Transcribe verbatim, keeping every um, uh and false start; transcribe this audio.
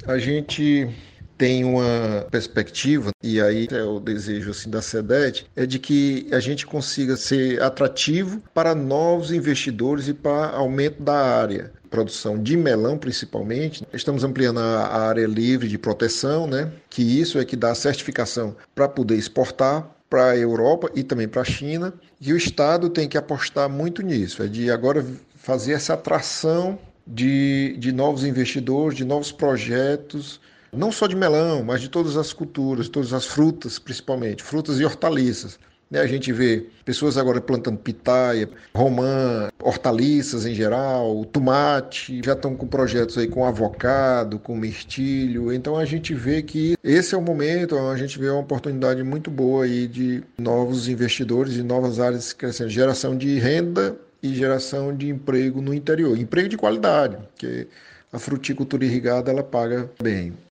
A gente tem uma perspectiva, e aí é o desejo assim, da SEDET, é de que a gente consiga ser atrativo para novos investidores e para aumento da área. Produção de melão, principalmente. Estamos ampliando a área livre de proteção, né? Que isso é que dá a certificação para poder exportar para a Europa e também para a China. E o Estado tem que apostar muito nisso, é de agora fazer essa atração de, de novos investidores, de novos projetos, não só de melão, mas de todas as culturas, todas as frutas, principalmente, frutas e hortaliças. Né, a gente vê pessoas agora plantando pitaia, romã, hortaliças em geral, tomate, já estão com projetos aí com avocado, com mirtilho. Então a gente vê que esse é o momento, a gente vê uma oportunidade muito boa aí de novos investidores, de novas áreas crescendo, geração de renda e geração de emprego no interior, emprego de qualidade, porque a fruticultura irrigada ela paga bem.